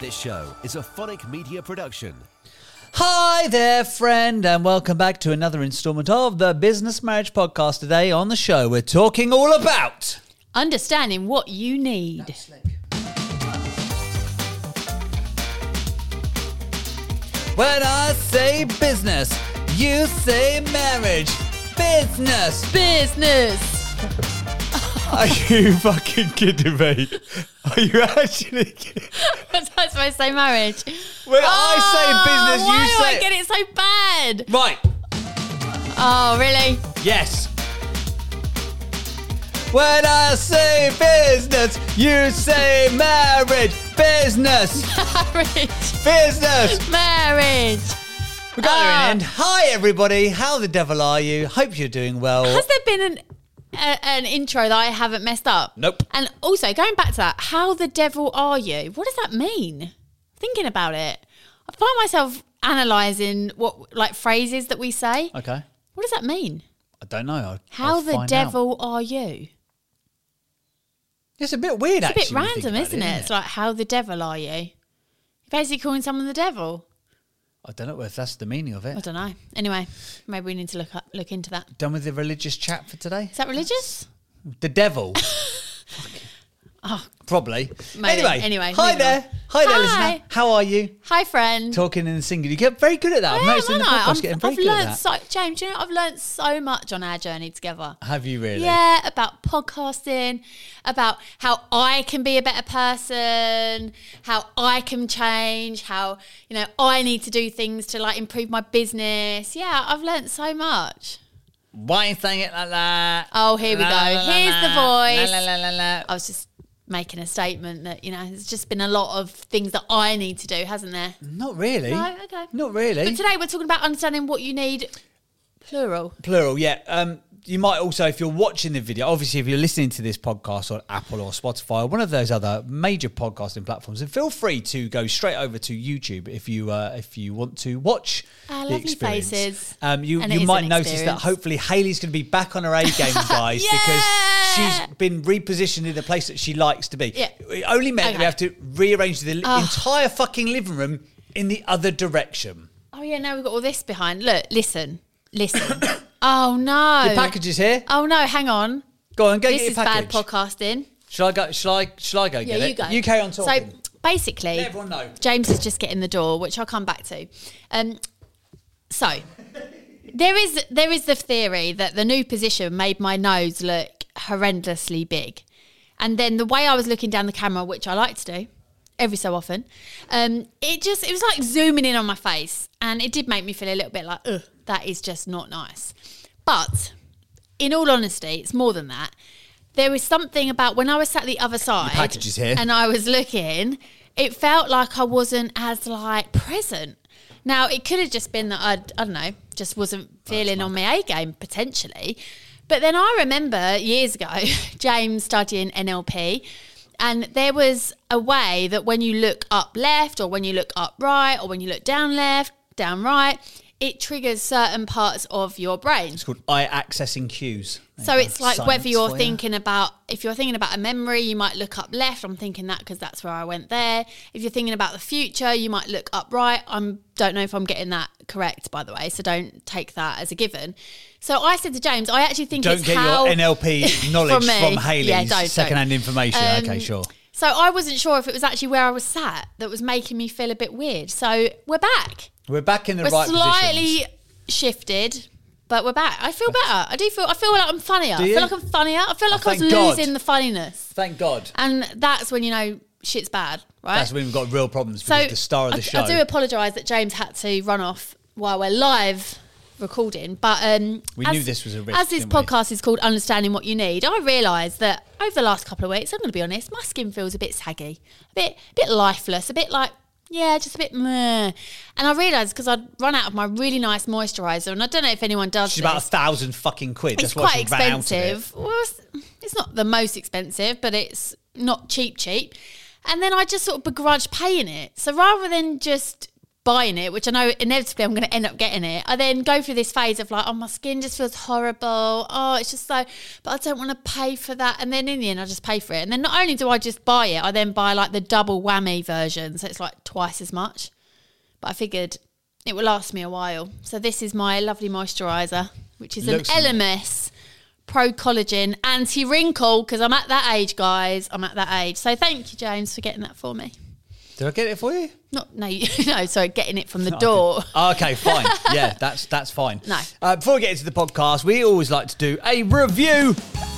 This show is a Phonic Media production. Hi there, friend, and welcome back to another installment of the Business Marriage Podcast. Today on the show, we're talking all about understanding what you need. When I say business, you say marriage. Business. Are you fucking kidding me? Are you actually kidding? What's I supposed to say marriage? When I say business, why you do say... I get it so bad? Right. Oh, really? Yes. When I say business, you say marriage. Business. Marriage. We got there in the end. Hi, everybody. How the devil are you? Hope you're doing well. Has there been an intro that I haven't messed up? Nope. And also, going back to that, how the devil are you? What does that mean? Thinking about it, I find myself analysing what like phrases that we say. Okay. What does that mean? I don't know. How I'll the find devil out. are you? It's a bit weird, It's actually. a bit random, isn't it? It's like, how the devil are you? You're basically calling someone the devil. I don't know if that's the meaning of I it. don't know. Anyway, maybe we need to look into that. Done with the religious chat for today? Is that religious? The devil. Oh, Probably. maybe. Hi Anyway, moving there. on. Hi there, Hi. listener. How are you? hi, friend. Talking in the singular. You get very good at that. I've noticed in the podcast getting very I've good at learned that. so, James. You know, I've learned so much on our journey together. Have you really? Yeah, about podcasting, about how I can be a better person, how I can change, how, you know, I need to do things to like improve my business. Yeah, I've learned so much. Why are you saying it like that? Oh, here we go. Here's the voice. La, la, la, la. I was just making a statement that, you know, there's just been a lot of things that I need to do, hasn't there? Not really. No, okay. Not really. But today we're talking about understanding what you need, plural. Plural, yeah. You might also, if you're watching the video, obviously if you're listening to this podcast on Apple or Spotify or one of those other major podcasting platforms, then feel free to go straight over to YouTube if you want to watch Our the lovely experience. faces. You And it is might an notice that experience. hopefully Hayley's going to be back on her A game, guys, Yeah! because she's been repositioned in the place that she likes to be. Yeah. It only meant that we have to rearrange the entire fucking living room in the other direction. Oh, yeah, now we've got all this behind. Look, listen. Oh, no. Your package is here. Oh, no, hang on. Go on, go This get is your package. bad podcasting. Shall I go? Shall I go Yeah, get you it? go. You carry on talking. So, basically, Let everyone know. James is just getting the door, which I'll come back to. So, there is the theory that the new position made my nose look horrendously big. And then the way I was looking down the camera, which I like to do every so often, it was like zooming in on my face. And it did make me feel a little bit like, ugh, that is just not nice. But in all honesty, it's more than that. There was something about when I was sat the other side package is here. and I was looking, it felt like I wasn't as like present. Now, it could have just been that I don't know, just wasn't feeling on my A game potentially. But then I remember years ago, James studying NLP, and there was a way that when you look up left or when you look up right or when you look down left, down right, it triggers certain parts of your brain. It's called eye accessing cues. So it's like Science whether you're for you. thinking about, if you're thinking about a memory, you might look up left. I'm thinking that because that's where I went there. If you're thinking about the future, you might look up right. Don't know if I'm getting that correct, by the way, so don't take that as a given. So I said to James, I actually think Don't it's get how... your NLP knowledge me. from Hayley's Yeah, don't. secondhand information. Okay, sure. So I wasn't sure if it was actually where I was sat that was making me feel a bit weird. So we're back. We're back in the We're right slightly positions. shifted, but we're back. I feel better. I feel like I'm funnier. Do I you? feel like I'm funnier. I feel like I was thank God. losing the funniness. Thank God. And that's when you know shit's bad, right? That's when we've got real problems so because the star of the show. I do apologise that James had to run off while we're live recording, but We knew this was a risk, As this didn't we? podcast is called Understanding What You Need, I realised that over the last couple of weeks, I'm going to be honest, my skin feels a bit saggy, a bit lifeless, a bit like, yeah, just a bit meh. And I realised because I'd run out of my really nice moisturiser, and I don't know if anyone does She's this. about 1,000 fucking quid. It's That's why quite she ran out of it. expensive. Well, it's not the most expensive, but it's not cheap. And then I just sort of begrudge paying it. So rather than just buying it, which I know inevitably I'm going to end up getting it, I then go through this phase of like, oh, my skin just feels horrible. Oh, it's just so, but I don't want to pay for that. And then in the end, I just pay for it. And then not only do I just buy it, I then buy like the double whammy version. So it's like twice as much. But I figured it will last me a while. So this is my lovely moisturiser, which is an Elemis Pro Collagen Anti-Wrinkle, because I'm at that age, guys. I'm at that age. So thank you, James, for getting that for me. Did I get it for you? No, sorry, getting it from the door. Okay, fine. Yeah, that's fine. No. Before we get into the podcast, we always like to do a review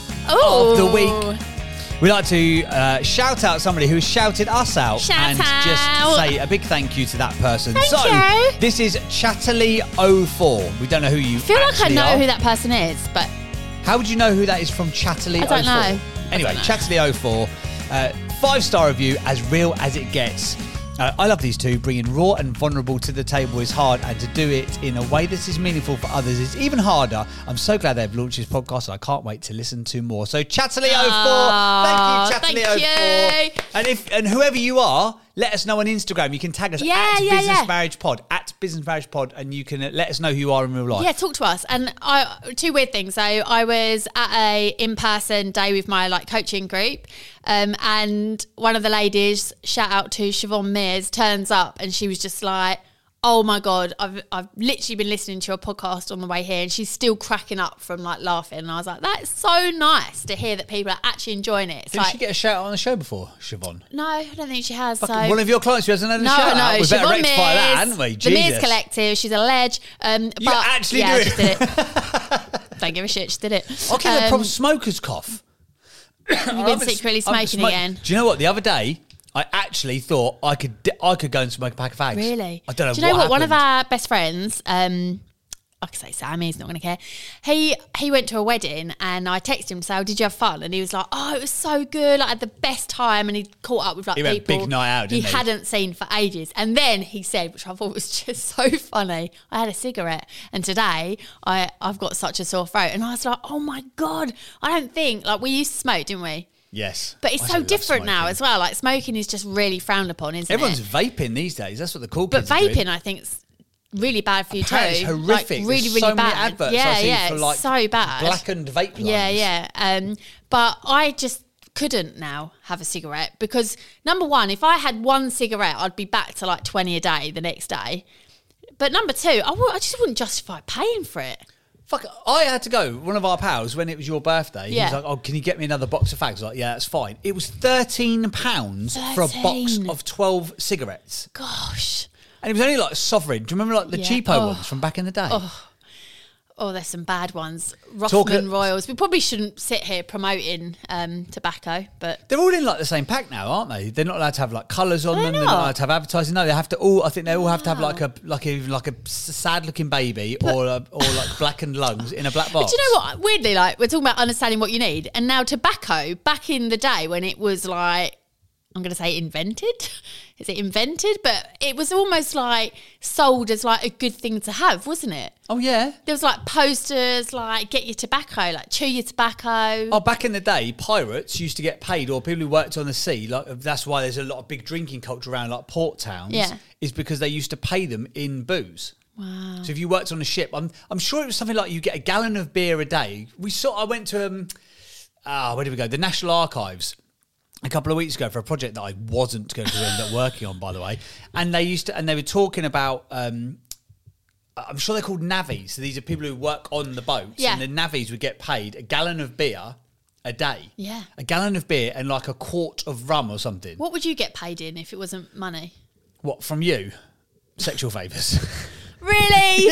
of the week. We like to shout out somebody who has shouted us out just say a big thank you to that person. Thank you. This is Chatterley04. We don't know who you I feel like I know are. who that person is, but How would you know who that is from Chatterley04? I don't know. Anyway, Chatterley04, 5-star review, as real as it gets. I love these two. Bringing raw and vulnerable to the table is hard, and to do it in a way that is meaningful for others is even harder. I'm so glad they've launched this podcast, and I can't wait to listen to more. So Chatterley04, thank you, Chatterley04. And whoever you are, let us know on Instagram. You can tag us at Business Marriage Pod, at Business Marriage Pod, and you can let us know who you are in real life. Yeah, talk to us. And two weird things. So I was at a in-person day with my like coaching group, and one of the ladies, shout out to Siobhan Mears, turns up and she was just like, oh my God, I've literally been listening to your podcast on the way here, and she's still cracking up from like laughing. And I was like, that's so nice to hear that people are actually enjoying it. Did she get a shout out on the show before, Siobhan? No, I don't think she has. One of your clients who hasn't had a shout out. We better rectify that, hadn't we? The Mears Collective, she's a ledge. You actually do it? She did it. Don't give a shit, she did it. I get a proper smoker's cough. You've been secretly smoking again. Do you know what? The other day, I actually thought I could go and smoke a pack of fags. Really? I don't know. Do you know what? Happened. One of our best friends, I could say Sammy, he's not going to care. He went to a wedding, and I texted him to say, oh, did you have fun? And he was like, oh, it was so good. I had the best time. And he caught up with like he people went big night out, didn't he? Hadn't seen for ages. And then he said, which I thought was just so funny, I had a cigarette. And today I've got such a sore throat. And I was like, oh my God, I don't think, like we used to smoke, didn't we? Yes. But it's so different now as well. Like smoking is just really frowned upon, isn't Everyone's it? vaping these days. That's what the cool kids are doing. But vaping, I think, is really bad for you too. It's horrific. Like, really, There's really so bad. many adverts I see for like so bad. blackened vape lines. Yeah. But I just couldn't now have a cigarette because number one, if I had one cigarette, I'd be back to like 20 a day the next day. But number two, I just wouldn't justify paying for it. Fuck, I had to go. One of our pals, when it was your birthday, he was like, oh, can you get me another box of fags? I was like, yeah, that's fine. It was £13 for a box of 12 cigarettes. Gosh. And it was only like Sovereign. Do you remember like the cheapo ones from back in the day? Oh, there's some bad ones. Rothman Royals. We probably shouldn't sit here promoting tobacco, but they're all in like the same pack now, aren't they? They're not allowed to have like colours on them. They're not allowed to have advertising. No, they have to all. I think they all have to have like a sad looking baby or like blackened lungs in a black box. But do you know what? Weirdly, like we're talking about understanding what you need, and now tobacco. Back in the day when it was like, I'm going to say invented. Is it invented? But it was almost like sold as like a good thing to have, wasn't it? Oh, yeah. There was like posters like get your tobacco, like chew your tobacco. Oh, back in the day, pirates used to get paid, or people who worked on the sea, like that's why there's a lot of big drinking culture around like port towns, is because they used to pay them in booze. Wow. So if you worked on a ship, I'm sure it was something like you get a gallon of beer a day. I went to, where did we go? The National Archives. A couple of weeks ago for a project that I wasn't going to end up working on, by the way. And they were talking about, I'm sure they're called navvies. So these are people who work on the boats. Yeah. And the navvies would get paid a gallon of beer a day. Yeah. A gallon of beer and like a quart of rum or something. What would you get paid in if it wasn't money? What, from you? Sexual favours. Really?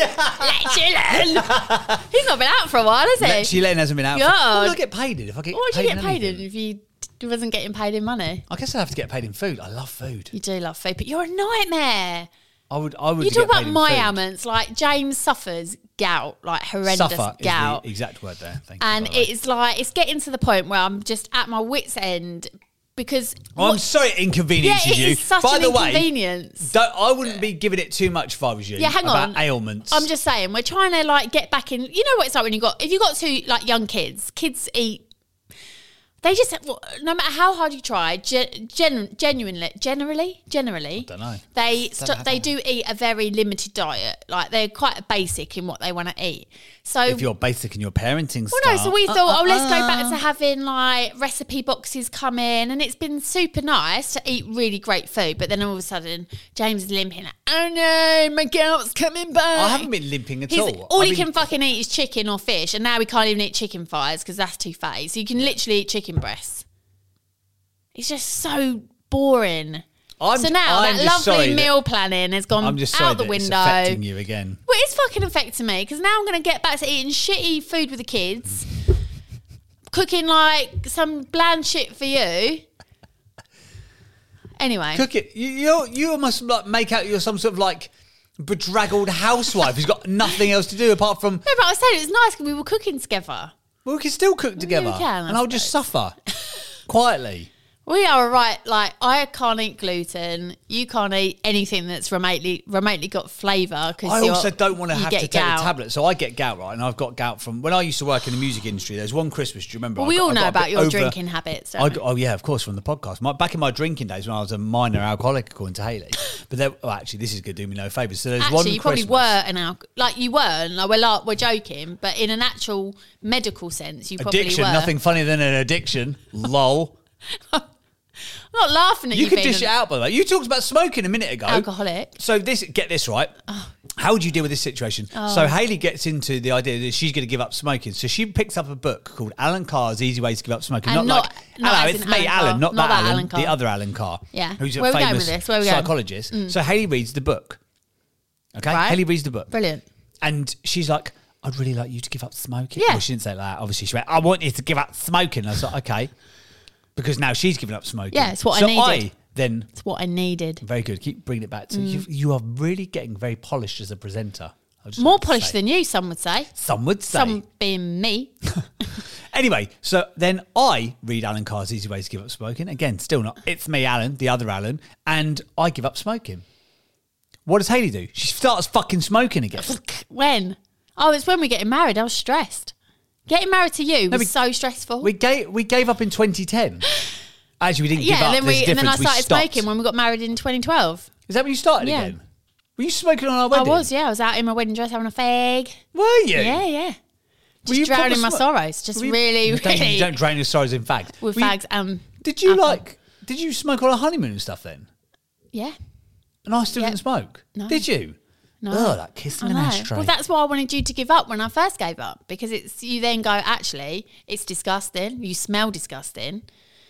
Lechulen. He's not been out for a while, has he? Lechulen hasn't been out. What would I get paid in? What would you get paid in if you wasn't getting paid in money? I guess I'd have to get paid in food. I love food. You do love food, but you're a nightmare. I would. You talk about my ailments, like James suffers gout, like horrendous Suffer gout. Is the exact word there. Thank you. And it's like it's getting to the point where I'm just at my wits' end because I'm sorry it inconveniences you. Yeah, it is such an inconvenience. I wouldn't be giving it too much if I was you. Yeah, hang on. Ailments. I'm just saying we're trying to like get back in. You know what it's like when if you got two like young kids. Kids eat They just, no matter how hard you try, generally, don't know. They do eat a very limited diet. Like they're quite basic in what they want to eat. So if you're basic in your parenting style. Well, no, so we thought, let's go back to having like recipe boxes come in, and it's been super nice to eat really great food. But then all of a sudden, James is limping. Like, oh no, my gout's coming back. I haven't been limping at all. All he can fucking eat is chicken or fish, and now he can't even eat chicken thighs because that's too fatty. So you can literally eat chicken breasts. It's just so boring. So now that lovely meal planning has gone out the window. It's affecting you again. Well, it's fucking affecting me because now I'm going to get back to eating shitty food with the kids, cooking like some bland shit for you. Anyway, cook it. You must like make out you're some sort of like bedraggled housewife who's got nothing else to do apart from. No, but I said it was nice because we were cooking together. Well, we can still cook together, and I'll just suffer quietly. We are right. Like I can't eat gluten. You can't eat anything that's remotely got flavour. I also don't want to have to take the tablet. So I get gout, right? And I've got gout from when I used to work in the music industry. There's one Christmas. Do you remember? Well, we all know about your drinking habits. Oh yeah, of course, from the podcast. Back in my drinking days when I was a minor alcoholic, according to Hayley. But actually, this is going to do me no favours. So there's one. You probably were an like you weren't. Like we're joking, but in an actual medical sense, you probably were. Addiction, nothing funnier than an addiction. Lol. I'm not laughing at you. You can dish it out, by the way. You talked about smoking a minute ago. Alcoholic. So get this right. How would you deal with this situation? So Hayley gets into the idea that she's going to give up smoking. So she picks up a book called Alan Carr's Easy Ways to Give Up Smoking. And not it's me, Alan, not that Alan, Carr. the other Alan Carr. Yeah. Who's a Where famous we going with this? psychologist. So Hayley reads the book. Okay? Right. Hayley reads the book. Brilliant. And she's like, I'd really like you to give up smoking. Yeah. Well, she didn't say it like that. Obviously, she went, I want you to give up smoking. I was like, okay. Because now she's given up smoking. Yeah, it's what I needed. It's what I needed. Very good. Keep bringing it back to you are really getting very polished as a presenter. More polished than you, some would say. Some would say. Some being me. Anyway, so then I read Alan Carr's Easy Ways to Give Up Smoking. Again, still not. It's me, Alan, the other Alan, and I give up smoking. What does Hayley do? She starts fucking smoking again. When? Oh, it's when we're getting married. I was stressed. Getting married to you was so stressful. We gave up in 2010. Actually, we didn't give up. And then I started smoking when we got married in 2012. Is that when you started again? Were you smoking on our wedding? I was, yeah. I was out in my wedding dress having a fag. Were you? Yeah. Just drowning my sorrows. Just really. You don't drown your sorrows in fags. With fags and Did you smoke on a honeymoon and stuff then? Yeah. And I still didn't smoke? No. Did you? No. Oh, that kissing an ashtray. Well, that's why I wanted you to give up when I first gave up. Because you then go, actually, it's disgusting. You smell disgusting.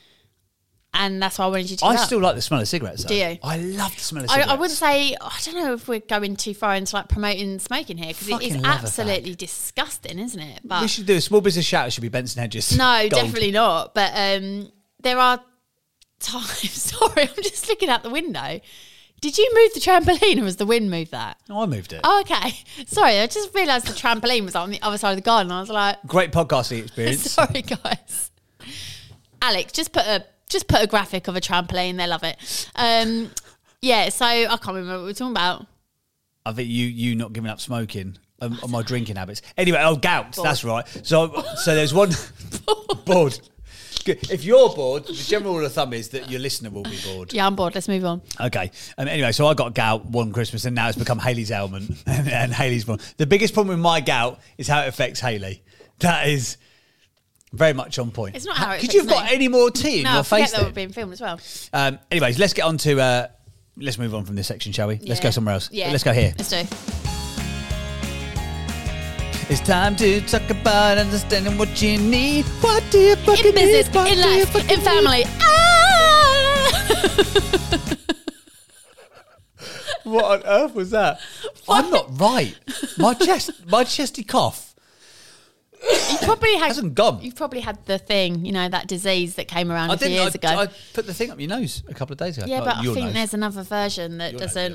And that's why I wanted you to give up. I still like the smell of cigarettes, though. Do you? I love the smell of cigarettes. I wouldn't say, I don't know if we're going too far into like promoting smoking here, because it is absolutely disgusting, isn't it? But we should do a small business shout. It should be Benson Hedges. No, Gold. definitely not. But there are times, sorry, I'm just looking out the window. Did you move the trampoline or has the wind moved that? No, I moved it. Oh, okay. Sorry, I just realised the trampoline was on the other side of the garden. I was like... Great podcasting experience. Sorry, guys. Alex, just put a graphic of a trampoline. They love it. Yeah, so I can't remember what we were talking about. I think you not giving up smoking on my drinking habits. Anyway, gout. Bored. That's right. So there's one... Bored. If you're bored, the general rule of thumb is that your listener will be bored. Yeah, I'm bored. Let's move on. Okay. Anyway, so I got gout one Christmas and now it's become Hayley's ailment and Hayley's born. The biggest problem with my gout is how it affects Hayley. That is very much on point. It's not how it Could you have got me. any more tea in your face that we're being filmed as well. Anyways, let's get on to... let's move on from this section, shall we? Yeah. Let's go somewhere else. Yeah. Let's go here. Let's do. It's time to talk about understanding what you need. What do you fucking in business, need? In life, in family. What on earth was that? I'm not right. My chesty cough. You probably hasn't gone. You've probably had the thing, that disease that came around a few years ago. I put the thing up your nose a couple of days ago. Yeah, but I think nose. there's another version that doesn't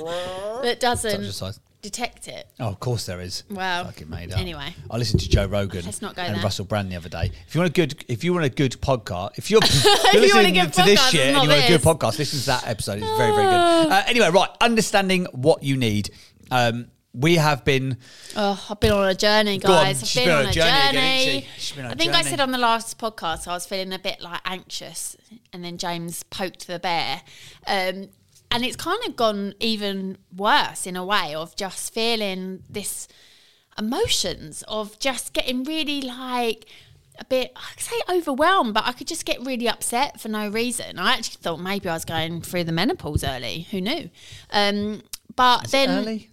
detect it. Oh, of course there is. Wow. Fucking made up. Anyway, I listened to Joe Rogan and Russell Brand the other day. If you want a good podcast, if you're listening to this shit and you want a good podcast, listen to that episode. It's very, very good. Anyway, right, understanding what you need. we have been... Oh, I've been on a journey, Go on, guys. she's been on a journey again, isn't she? She's been on a I think I journey. said on the last podcast I was feeling a bit like anxious, and then James poked the bear. And it's kind of gone even worse in a way of just feeling this emotions of just getting really like a bit, I could say overwhelmed, but I could just get really upset for no reason. I actually thought maybe I was going through the menopause early. Who knew? But Is then... it early?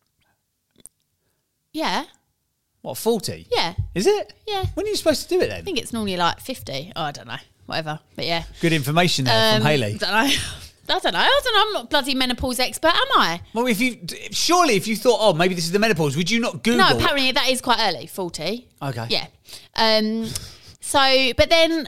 Yeah. What, 40? Yeah. Is it? Yeah. When are you supposed to do it then? I think it's normally like 50. Oh, I don't know. Whatever. But yeah. Good information there from Hayley. I don't know. I'm not a bloody menopause expert, am I? Well, if you thought, oh, maybe this is the menopause, would you not Google? No, apparently that is quite early, 40. Okay. Yeah. But then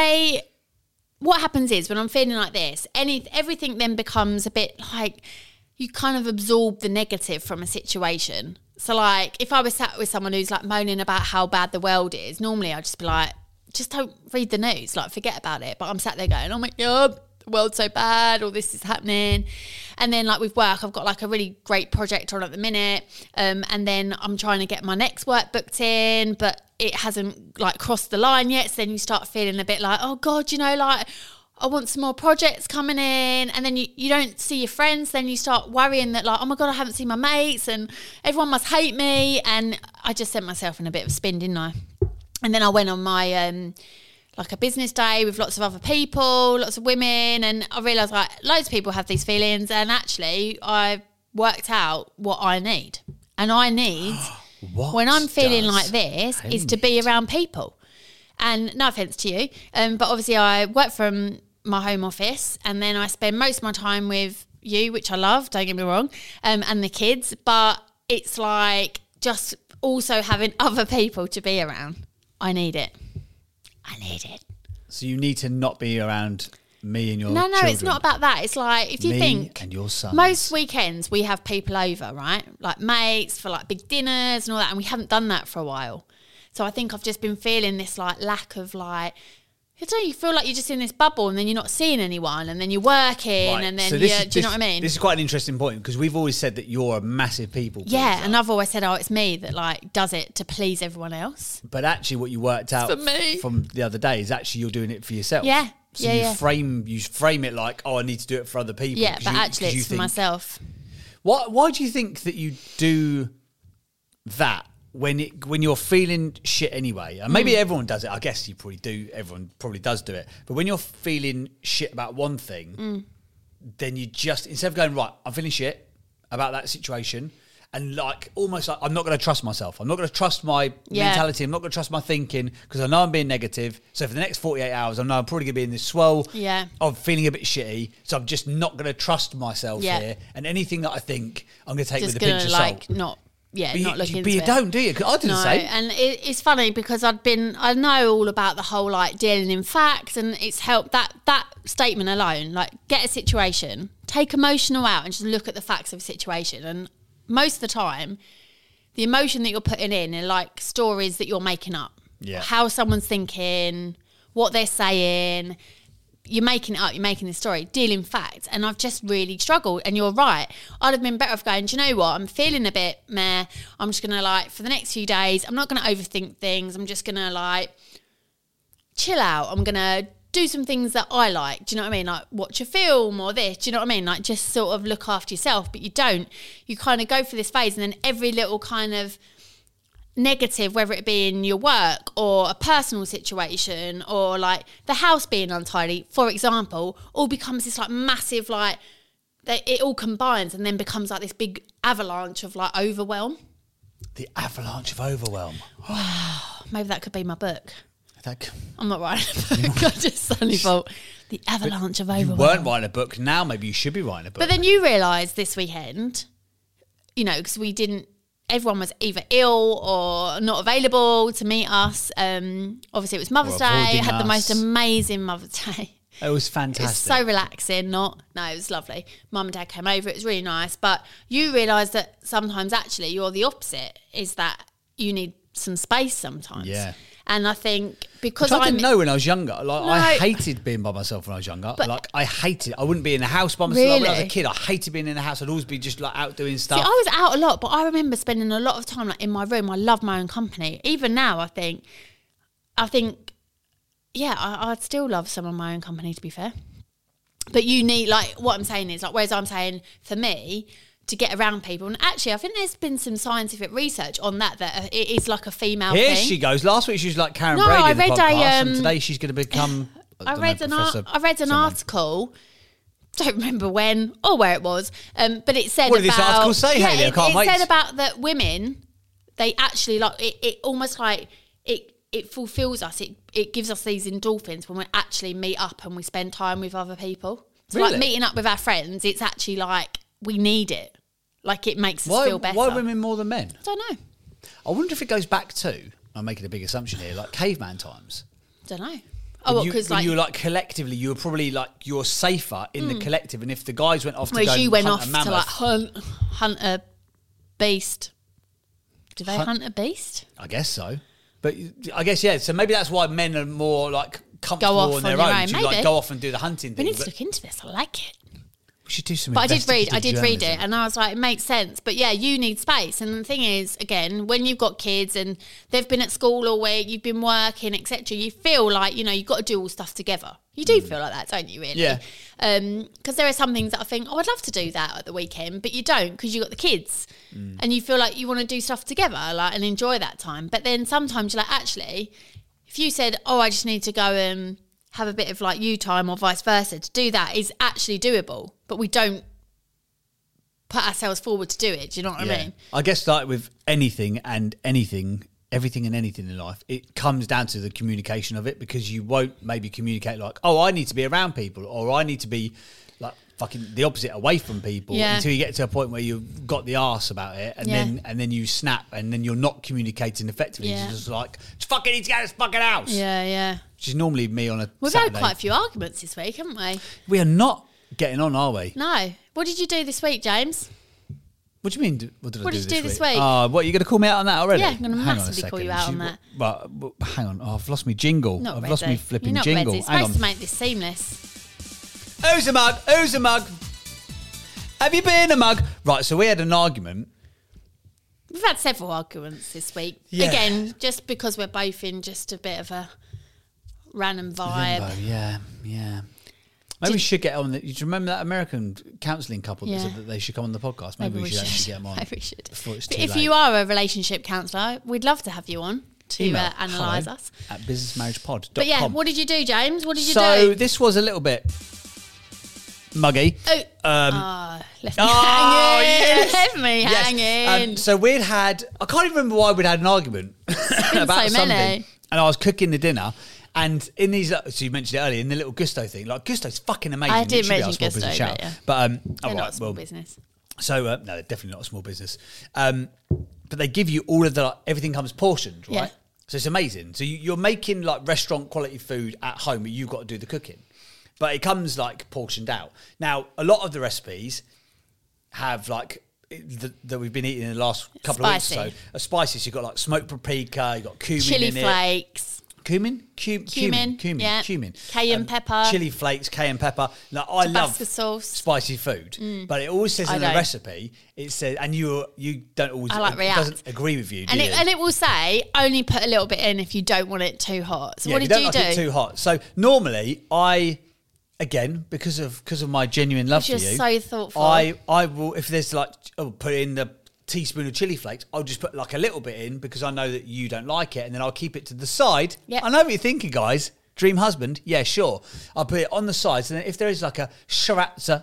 what happens is when I'm feeling like this, everything then becomes a bit like you kind of absorb the negative from a situation. So like if I was sat with someone who's like moaning about how bad the world is, normally I'd just be like, just don't read the news, like forget about it. But I'm sat there going, oh my God, the world's so bad, all this is happening. And then like with work, I've got like a really great project on at the minute. And then I'm trying to get my next work booked in, but it hasn't like crossed the line yet. So then you start feeling a bit like, oh God, like I want some more projects coming in. And then you don't see your friends. Then you start worrying that like, oh my God, I haven't seen my mates and everyone must hate me. And I just sent myself in a bit of a spin, didn't I? And then I went on my, like a business day with lots of other people, lots of women. And I realised like loads of people have these feelings. And actually I worked out what I need. And I need, when I'm feeling like this, is to be around people. And no offence to you, but obviously I work from my home office and then I spend most of my time with you, which I love, don't get me wrong, and the kids. But it's like just also having other people to be around. I need it. So you need to not be around me and your No, children. it's not about that. It's like, if you Me think... and your sons. Most weekends we have people over, right? Like mates for like big dinners and all that. And we haven't done that for a while. So I think I've just been feeling this like lack of like... I don't know, you feel like you're just in this bubble and then you're not seeing anyone and then you're working and then do you know what I mean? This is quite an interesting point because we've always said that you're a massive people pleaser. Yeah, and I've always said, oh, it's me that like does it to please everyone else. But actually what you worked out for me. from the other day is actually you're doing it for yourself. Yeah. So you frame it like, oh, I need to do it for other people. Yeah, but actually it's for myself. Why do you think that you do that? When you're feeling shit anyway, and maybe everyone does it. I guess you probably do. Everyone probably does do it. But when you're feeling shit about one thing, then you just, instead of going, right, I'm feeling shit about that situation, and like almost like I'm not going to trust myself. I'm not going to trust my mentality. I'm not going to trust my thinking because I know I'm being negative. So for the next 48 hours, I know I'm probably going to be in this swirl of feeling a bit shitty. So I'm just not going to trust myself here. And anything that I think, I'm going to take just with a pinch of salt. not looking into it. But you don't, do you? 'Cause I do the same. And it's funny because I know all about the whole like dealing in facts, and it's helped that statement alone. Like, get a situation, take emotional out, and just look at the facts of a situation. And most of the time, the emotion that you're putting in are like stories that you're making up. Yeah. How someone's thinking, what they're saying. You're making it up, you're making the story, dealing facts. And I've just really struggled. And you're right. I'd have been better off going, do you know what? I'm feeling a bit meh. I'm just going to like, for the next few days, I'm not going to overthink things. I'm just going to like chill out. I'm going to do some things that I like. Do you know what I mean? Like watch a film or this. Do you know what I mean? Like just sort of look after yourself. But you don't. You kind of go for this phase and then every little kind of negative, whether it be in your work or a personal situation or like the house being untidy, for example, all becomes this like massive like it all combines and then becomes like this big avalanche of like overwhelm. The avalanche of overwhelm. Maybe that could be my book. That, I'm not writing a book. I just suddenly thought the avalanche of overwhelm. You weren't writing a book. Now maybe you should be writing a book. But then you realise this weekend, you know, because everyone was either ill or not available to meet us. Obviously, it was Mother's Day. I had the most amazing Mother's Day. It was fantastic. It was so relaxing. No, it was lovely. Mum and Dad came over. It was really nice. But you realise that sometimes actually you're the opposite, is that you need some space sometimes. Yeah. And I think because I didn't know when I was younger. Like, No. I hated being by myself when I was younger. Like, I hated. I wouldn't be in the house by myself. When I was a kid, I hated being in the house. I'd always be just like out doing stuff. See, I was out a lot, but I remember spending a lot of time like in my room. I love my own company. Even now, I think, yeah, I'd still love some of my own company, to be fair. But you need, like, what I'm saying is, like, whereas I'm saying for me to get around people, and actually, I think there's been some scientific research on that it is like a female Here thing. she goes. Last week she was like Karen No, Brady I in the read podcast, a, and today she's going to become. I read an article. Don't remember when or where it was, but it said What did about. this article say, Hayley? I can't wait. It said about that women, they actually like it. Almost like it fulfills us. It gives us these endorphins when we actually meet up and we spend time with other people. So Really? like meeting up with our friends, it's actually like we need it. Like it makes us feel better. Why women more than men? I don't know. I wonder if it goes back to. I'm making a big assumption here, like caveman times. Don't know. Oh, because when like you were like collectively, you were probably like you're safer in the collective, and if the guys went off to whereas go you and went hunt off a to mammoth, like hunt a beast. Do they hunt a beast? I guess so. But I guess yeah. So maybe that's why men are more like comfortable off on their on your own. own, To maybe. like go off and do the hunting We thing. need to But look into this. I like it. we should do some. But I did read investigative it, and I was like, it makes sense. But yeah, you need space. And the thing is, again, when you've got kids and they've been at school all week, you've been working, etc., you feel like you've got to do all stuff together. You do feel like that, don't you? Really? Yeah. Because there are some things that I think, I'd love to do that at the weekend, but you don't because you've got the kids, and you feel like you want to do stuff together, like and enjoy that time. But then sometimes you're like, actually, if you said, oh, I just need to go and have a bit of like you time or vice versa, to do that is actually doable, but we don't put ourselves forward to do it. Do you know what I mean? I guess like with anything and anything, everything and anything in life, it comes down to the communication of it, because you won't maybe communicate like, oh, I need to be around people, or I need to be like fucking the opposite, away from people, until you get to a point where you've got the arse about it, and then you snap, and then you're not communicating effectively. You're just like, just fucking need to get out of this fucking house. Yeah. Which is normally me on a We've Saturday. had quite a few arguments this week, haven't we? We are not getting on, are we? No. What did you do this week, James? What do you mean? What did I do this week? week? What, you're going to call me out on that already? Yeah, I'm going to Hang on a massively call second. you out on that. But hang on. Oh, I've lost my jingle. Not I've ready. lost my flipping You're not jingle. ready. It's Hang supposed on. to make this seamless. Who's a mug? Who's a mug? Have you been a mug? Right, so we had an argument. We've had several arguments this week. Yeah. Again, just because we're both in just a bit of a random vibe. Limbo, yeah. Maybe we should get on. Do you remember that American counselling couple that Yeah. said that they should come on the podcast? Maybe we should actually get them on. Maybe we should. Before it's But too if late. you are a relationship counsellor, we'd love to have you on to Email analyse hello us. at businessmarriagepod.com. But yeah, what did you do, James? What did you So do? this was a little bit muggy. Left me Oh, hanging. yes. Left me Yes. hanging. So we'd had, I can't even remember why we'd had an argument about so many. something. And I was cooking the dinner. And in these, so you mentioned it earlier, in the little Gusto thing, like Gusto's fucking amazing. I It did should be our mention small Gusto, business shout. but yeah. But They're all not right, a small well, business. So no, they're definitely not a small business. But they give you all of the, everything comes portioned, right? Yeah. So it's amazing. So you're making like restaurant quality food at home, but you've got to do the cooking. But it comes like portioned out. Now, a lot of the recipes have like that we've been eating in the last couple of weeks or so. Spices. You've got like smoked paprika. You've got cumin Chili in flakes. Cumin? Cumin, yeah. Cumin. Cayenne pepper. Chili flakes, cayenne pepper. Now, I love Tabasco sauce. spicy food, but it always says I in the don't. recipe, it says, and you don't always, I like it React. doesn't agree with you, do And you? it will say only put a little bit in if you don't want it too hot. So Yeah, what if did you you don't like do? it too hot. So normally again, because of my genuine love for You're you, so thoughtful. I will, if there's like, put in the teaspoon of chili flakes, I'll just put like a little bit in because I know that you don't like it, and then I'll keep it to the side. Yep. I know what you're thinking, guys. Dream husband, yeah, sure. I'll put it on the sides, and then if there is like a sriracha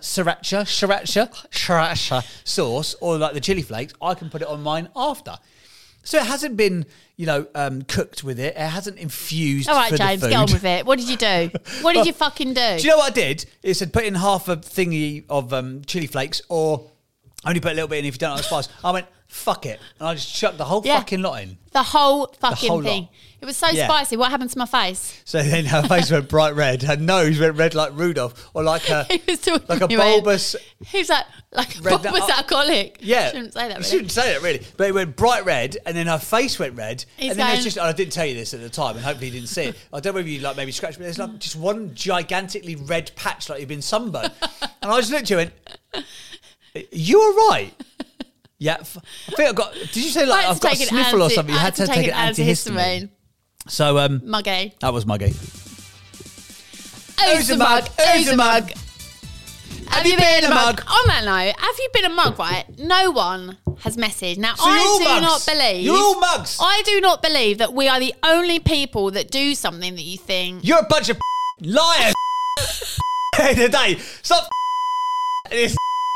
sauce or like the chili flakes, I can put it on mine after. So it hasn't been, cooked with it. It hasn't infused. All right, for James, the food. get on with it. What did you do? What did you fucking do? Do you know what I did? It said put in half a thingy of chili flakes, or only put a little bit in if you don't like the spice. I went, fuck it. And I just chucked the whole fucking lot in. The whole fucking whole thing. lot. It was so Yeah. spicy. What happened to my face? So then her face went bright red. Her nose went red like Rudolph. Or like a, He was talking like a to me. bulbous... He was like a Red- bulbous alcoholic. Yeah. Shouldn't say that, You really. shouldn't say that, really. But it went bright red, and then her face went red. He's and then there's going- just... I didn't tell you this at the time, and hopefully you didn't see it. I don't know if you like maybe scratched, but there's like just one gigantically red patch like you've been sunburned. And I just looked at you and went, you all right? Yeah. I think I've got... Did you say like I had I've to got a take an sniffle or something? You I had to take an antihistamine. So, Muggy. that was muggy. Who's a mug? Who's a mug? Have you been a mug? On that note, have you been a mug, right? No one has messaged. Now, So you're all I do mugs. not believe... You're all mugs. I do not believe that we are the only people that do something that you think... You're a bunch of liars. End of the day. Stop this.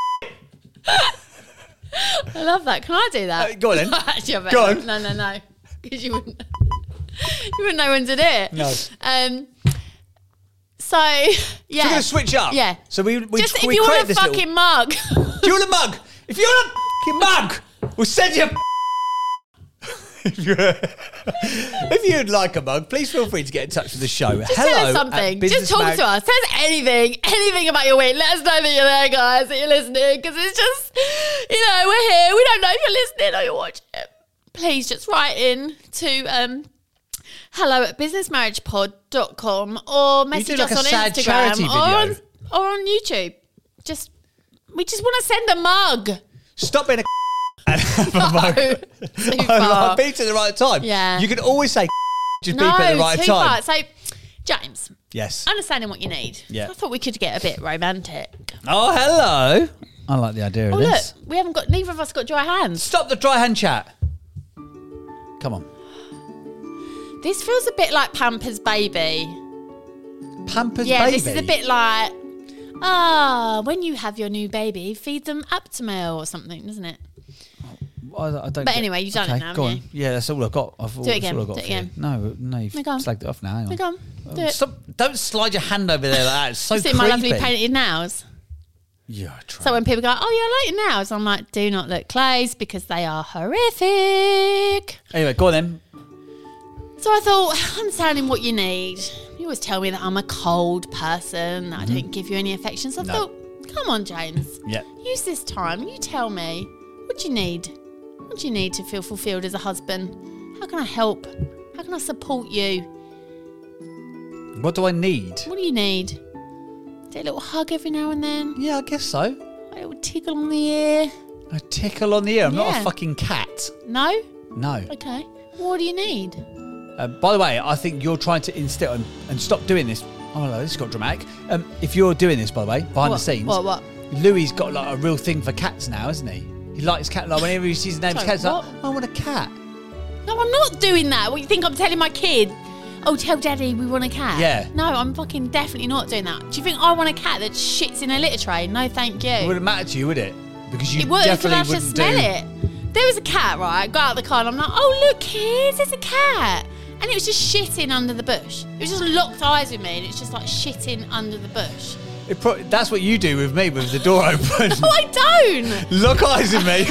I love that. Can I do that? Go on then. Actually, I bet Go not. on. No. Because you wouldn't... You wouldn't know when to do it. No. So, yeah. So we're going to switch up. Yeah. So we Just if we you want create a this fucking mug. Do you want a mug? If you want a fucking mug, we'll send you if you'd like a mug, please feel free to get in touch with the show. Just tell us something. Just talk to us. Tell us anything about your week. Let us know that you're there, guys, that you're listening. Because it's just, we're here. We don't know if you're listening or you're watching it. Please just write in to hello@businessmarriagepod.com or message like us a on sad Instagram charity video. or on YouTube. We just want to send a mug. Stop being a and have a mug. Too I far. beat at the right time. Yeah. You can always say just beep No, at the right too time. far. So, James, Yes. understanding what you need. Yeah. I thought we could get a bit romantic. Oh, hello. I like the idea of Oh, this. look, neither of us got dry hands. Stop the dry hand chat. Come on. This feels a bit like Pampers Baby. Pampers Yeah, baby. this is a bit like, when you have your new baby, feed them Aptamil or something, doesn't it? I don't But get- anyway, you've done it now, Go haven't on. Yeah, that's all I've got. That's it again, all I've got do it for you. again. No, you've No, go on. slagged it off now. Hang on. Go on, do it. Stop! Don't slide your hand over there like that. It's so See creepy. my lovely painted nails. Yeah, I try. So when people go, oh, yeah, I like your nails, I'm like, do not look close because they are horrific. Anyway, go on then. So I thought, understanding what you need. You always tell me that I'm a cold person, that I don't give you any affection. So I No. thought, come on, James. Yeah. Use this time. You tell me, what do you need? What do you need to feel fulfilled as a husband? How can I help? How can I support you? What do I need? What do you need? Is it a little hug every now and then? Yeah, I guess so. A little tickle on the ear? A tickle on the ear. I'm not Yeah. a fucking cat. No? No. Okay. What do you need? By the way, I think you're trying to instill and stop doing this. Oh no, this got dramatic. If you're doing this, by the way, behind What? the scenes, What? Louis's got like a real thing for cats now, hasn't he? He likes cat. Like whenever he sees his name's Sorry, cat, he's like, what? I want a cat. No, I'm not doing that. What, you think I'm telling my kid? Oh, tell daddy we want a cat. Yeah. No, I'm fucking definitely not doing that. Do you think I want a cat that shits in a litter tray? No, thank you. It wouldn't matter to you, would it? Because you It would, because definitely I should wouldn't smell do. it. There was a cat, right? I got out of the car and I'm like, oh, look, kids, there's a cat. And it was just shitting under the bush. It was just locked eyes with me and it's just like shitting under the bush. That's what you do with me with the door open. No, I don't. Lock eyes with me.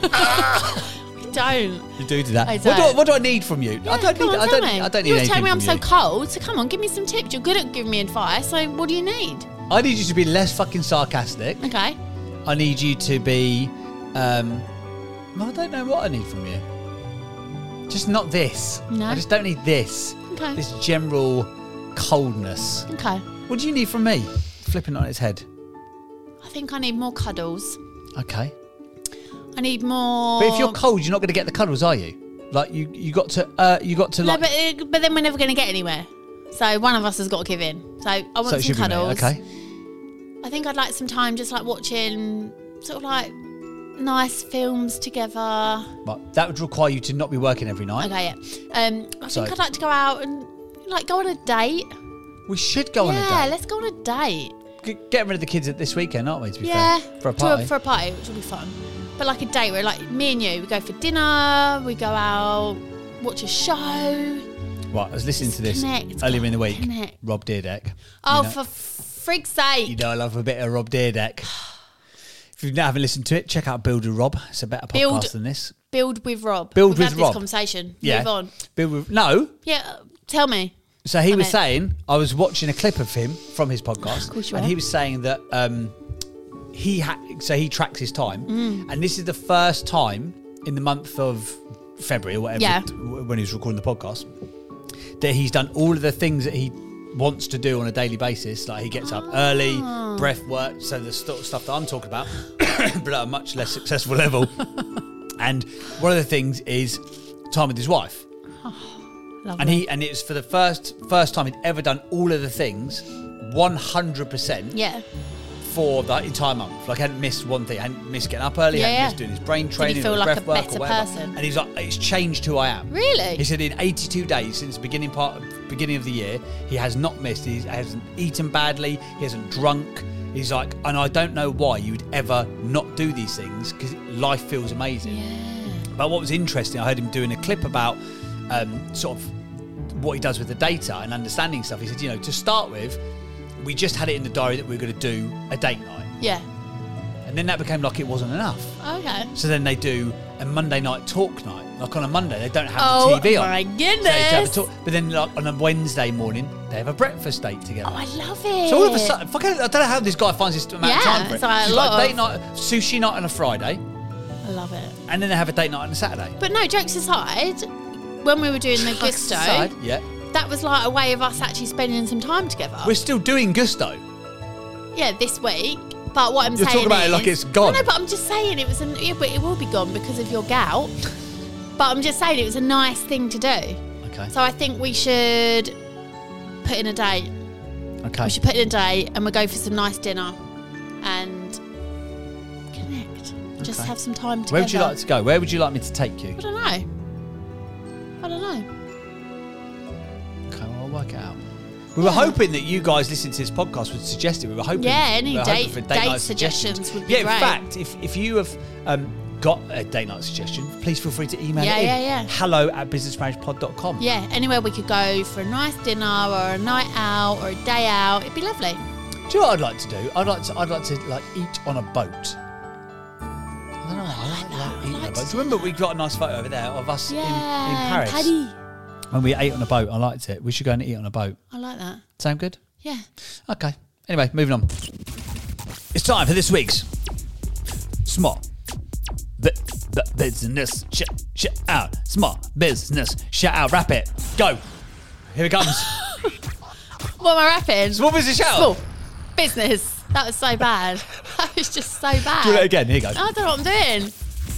I don't. You do that. I What don't. do I need from you? Yeah, I don't come need. on, I tell don't. me. I don't need You were anything telling me I'm from so you. cold, so come on, give me some tips. You're good at giving me advice, so what do you need? I need you to be less fucking sarcastic. Okay. I need you to be. I don't know what I need from you. Just not this. No? I just don't need this. Okay. This general coldness. Okay. What do you need from me? Flipping it on its head. I think I need more cuddles. Okay. I need more. But if you're cold, you're not going to get the cuddles, are you? Like you got to No, like. but then we're never going to get anywhere. So one of us has got to give in. So I want So it some should be me. cuddles. Okay. I think I'd like some time just like watching sort of like nice films together. Right. That would require you to not be working every night. Okay, yeah. I So- think I'd like to go out and like go on a date. We should go on a Yeah, date. let's go on a date. Getting rid of the kids at this weekend, aren't we? To be Yeah, fair, for a party. for a party, which will be fun. But like a date where like me and you, we go for dinner, we go out, watch a show. Right, I was listening to this Connect, earlier in the week. connect. Rob Deerdeck. Oh, You know- for frig's sake! You know I love a bit of Rob Deerdeck. If you haven't listened to it, check out Build with Rob. It's a better podcast than this. Build with Rob. Build We've with had Rob. This conversation. Yeah. Move on. Build with No. Yeah, tell me. So he was it. saying, I was watching a clip of him from his podcast, Of course you and were. he was saying that he tracks his time, and this is the first time in the month of February or whatever, Yeah. when he was recording the podcast, that he's done all of the things that he wants to do on a daily basis. Like he gets up early, breath work, so the stuff that I'm talking about, but at a much less successful level. And one of the things is time with his wife. Lovely. And it's for the first time he'd ever done all of the things 100% Yeah. for the entire month. Like, I hadn't missed one thing. I hadn't missed getting up early. I hadn't Yeah, missed yeah. doing his brain training feel or like breath a work better or whatever. person? And he's like, it's changed who I am. Really? He said in 82 days since the beginning of the year, he has not missed. He hasn't eaten badly. He hasn't drunk. He's like, and I don't know why you would ever not do these things because life feels amazing. Yeah. But what was interesting, I heard him doing a clip about sort of what he does with the data and understanding stuff. He said, to start with, we just had it in the diary that we were going to do a date night. Yeah. And then that became like it wasn't enough. Okay. So then they do a Monday night talk night. Like on a Monday, they don't have Oh the TV on. my So they have a goodness. talk, but then like on a Wednesday morning, they have a breakfast date together. Oh, I love it. So all of a sudden, I don't know how this guy finds this amount of time for it. it's like a She's lot like a date of- night, sushi night on a Friday, I love it. and then they have a date night on a Saturday. But no, jokes aside, when we were doing the Gusto, Aside, yeah. that was like a way of us actually spending some time together. We're still doing Gusto. Yeah, this week. But what I'm You're saying talking about it is, like it's gone. No, but I'm just saying it was but it will be gone because of your gout. But I'm just saying it was a nice thing to do. Okay. So I think we should put in a date. Okay. We should put in a date and we'll go for some nice dinner and connect. Just Okay. have some time together. Where would you like to go? Where would you like me to take you? I don't know. Okay, well, I'll work it out. We were hoping that you guys listening to this podcast would suggest it. We were hoping. Yeah, any we were date- hoping for date night suggestions would be Yeah, great. in fact, if you have got a date night suggestion, please feel free to email Yeah, it in. yeah. hello@businessmarriagepod.com. Yeah, anywhere we could go for a nice dinner or a night out or a day out. It'd be lovely. Do you know what I'd like to do? I'd like to like eat on a boat. I don't know. I like eating on a boat. Do you remember we got a nice photo over there of us in Paris Paddy. when we ate on a boat? I liked it. We should go and eat on a boat. I like that. Sound good? Yeah. Okay. Anyway, moving on. It's time for this week's Small Business Shout Out. Small Business Shout Out. Wrap it. Go. Here it comes. What am I rapping? Small Business Shout Out. Small business. That was so bad. That was just so bad. Do it again. Here you go. I don't know what I'm doing.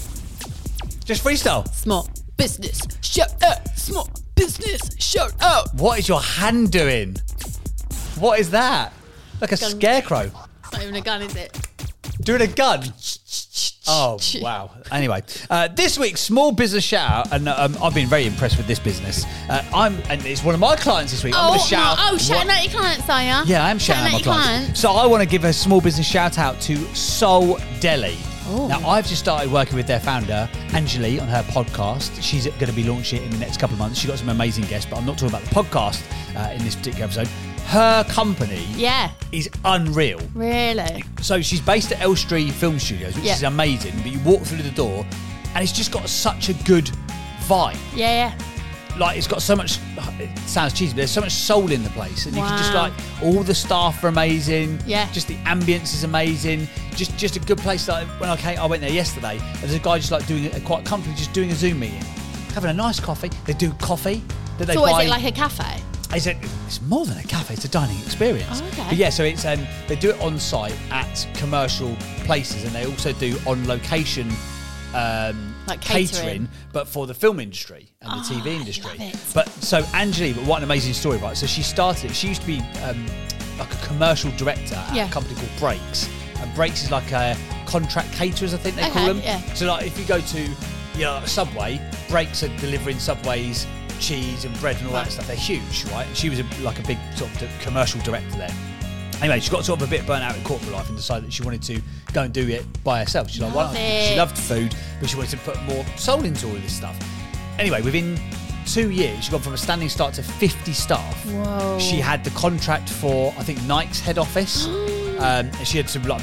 Just freestyle. Small business. Shout out. Small business. Shout out. What is your hand doing? What is that? Like a scarecrow. It's not even a gun, is it? Doing a gun. Oh, wow. Anyway, this week's small business shout out, and I've been very impressed with this business. And it's one of my clients this week. I'm going to shout. shouting out your clients, are you? Yeah, I am shouting out my your clients. So I want to give a small business shout out to Soul Deli. Oh. Now, I've just started working with their founder, Anjali, on her podcast. She's going to be launching it in the next couple of months. She's got some amazing guests, but I'm not talking about the podcast in this particular episode. Her company Yeah. is unreal. Really? So she's based at Elstree Film Studios, which Yeah. is amazing. But you walk through the door, and it's just got such a good vibe. Yeah. Like, it's got so much. It sounds cheesy, but there's so much soul in the place, and you can just Wow. like all the staff are amazing. Yeah. Just the ambience is amazing. Just a good place. Like when I went there yesterday, and there's a guy just like doing it quite comfortably, just doing a Zoom meeting, having a nice coffee. They do coffee that they So buy. what is it, like a cafe? It's more than a cafe, it's a dining experience. Oh, okay. But yeah, so it's they do it on site at commercial places, and they also do on location Like catering. but for the film industry and the TV I industry. love it. But so Anjali, but what an amazing story, right? So she used to be like a commercial director at Yeah. a company called Breaks. And Breaks is like a contract caterers, I think they call Okay, them. yeah. So like if you go to Subway, Breaks are delivering Subway's cheese and bread and all that stuff. They're huge, right? And she was like a big sort of commercial director there. Anyway, she got sort of a bit burnt out in corporate life and decided that she wanted to go and do it by herself. She's like, why Love not? it. She loved food, but she wanted to put more soul into all of this stuff. Anyway, within 2 years, she got from a standing start to 50 staff. Whoa. She had the contract for, I think, Nike's head office. And she had some like big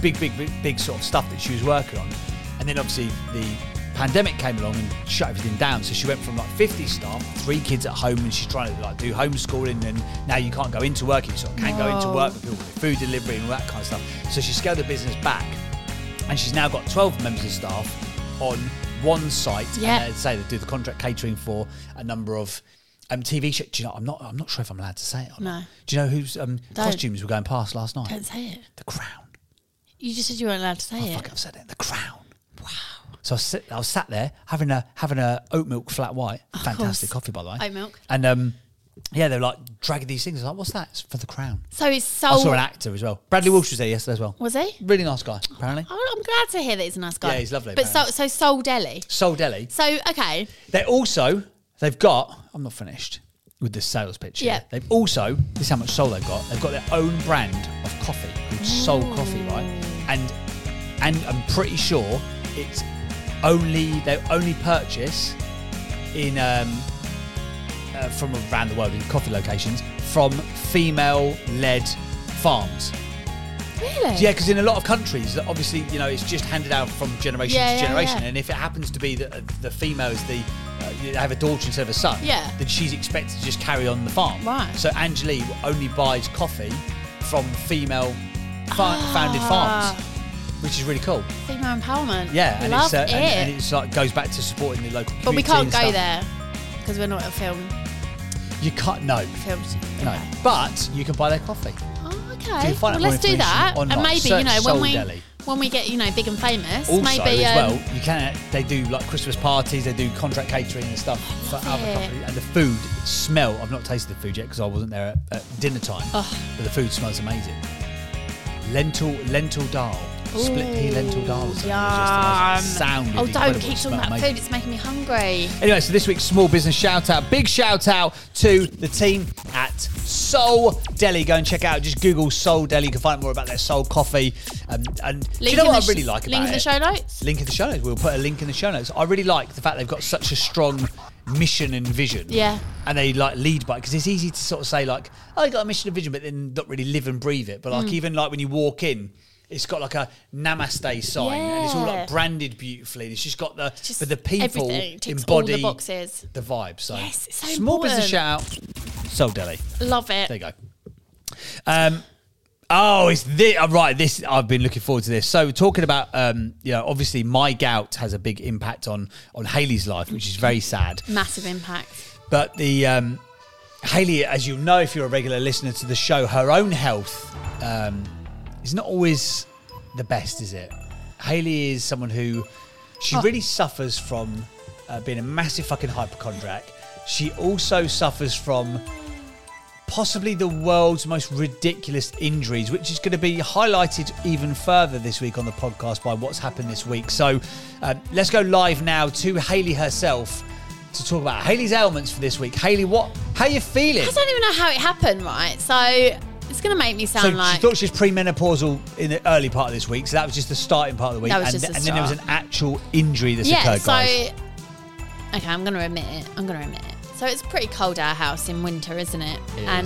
big sort of stuff that she was working on. And then obviously the pandemic came along and shut everything down. So she went from like 50 staff, 3 kids at home, and she's trying to like do homeschooling. And now you can't go into work. You sort of can't go into work with people with food delivery and all that kind of stuff. So she scaled the business back, and she's now got 12 members of staff on one site. Yeah. And say they do the contract catering for a number of TV shows. Do you know? I'm not sure if I'm allowed to say it or not. No. Do you know whose costumes were going past last night? Don't say it. The Crown. You just said you weren't allowed to say it. Fuck, I've said it. The Crown. Wow. So I was sat there having a oat milk flat white, fantastic coffee by the way. Oat milk. And yeah, they're like dragging these things. I was like, what's that? It's for The Crown. So it's so. I saw an actor as well. Bradley Walsh was there yesterday as well. Was he? Really nice guy, apparently. Oh, I'm glad to hear that he's a nice guy. Yeah, he's lovely, But apparently. so Soul Deli. Soul Deli. So okay. They've got. I'm not finished with the sales pitch here. Yeah. They've also. This is how much soul they've got. They've got their own brand of coffee called Soul Coffee, right? And I'm pretty sure it's they only purchase in from around the world in coffee locations from female-led farms. Really? Yeah, because in a lot of countries, obviously, you know, it's just handed out from generation to generation, yeah. and if it happens to be that the female is they have a daughter instead of a son, Yeah. then she's expected to just carry on the farm. Right. So Angelique only buys coffee from female-founded farms, which is really cool. Female empowerment. Yeah, and Love it's it. and it's like goes back to supporting the local community. But we can't and go stuff. there because we're not a film. You can't. No, Okay. but you can buy their coffee. Oh, You okay. can find out Well, more let's do that, information and online. maybe Search Soul Deli. when we get big and famous, Also, maybe as well, you can. They do like Christmas parties. They do contract catering and stuff for other it. companies. And the food smell. I've not tasted the food yet because I wasn't there at dinner time. But the food smells amazing. Lentil dal, split pea lentil dal. or something. It was just- Sounded Oh, incredible. don't keep It talking smelled about amazing. food. It's making me hungry. Anyway, so this week's small business shout out. Big shout out to the team at Soul Deli. Go and check out. Just Google Soul Deli. You can find out more about their Soul Coffee. And do you know what I really like about it? Link in the show notes. Link in the show notes. We'll put a link in the show notes. I really like the fact they've got such a strong mission and vision. Yeah. And they like lead by it because it's easy to sort of say like, oh, you got a mission and vision, but then not really live and breathe it. But like even like when you walk in, it's got like a namaste sign and it's all like branded beautifully. And it's just got but the people everything. Ticks all embody the boxes. the vibe. So Yes, it's so small business important. shout out, Soul Deli. Love it. There you go. It's this. Right, this I've been looking forward to this. So talking about, obviously my gout has a big impact on Hayley's life, which is very sad. Massive impact. But the Hayley, as you know, if you're a regular listener to the show, her own health is not always the best, is it? Hayley is someone who she really suffers from being a massive fucking hypochondriac. She also suffers from possibly the world's most ridiculous injuries, which is going to be highlighted even further this week on the podcast by what's happened this week. So let's go live now to Hayley herself to talk about Hayley's ailments for this week. Hayley, how are you feeling? I don't even know how it happened, right? So it's going to make me sound So like... she thought she was premenopausal in the early part of this week, so that was just the starting part of the week. That was just the and then there was an start. actual injury that's occurred, guys. Okay, I'm going to admit it. So it's pretty cold at our house in winter, isn't it? It And is.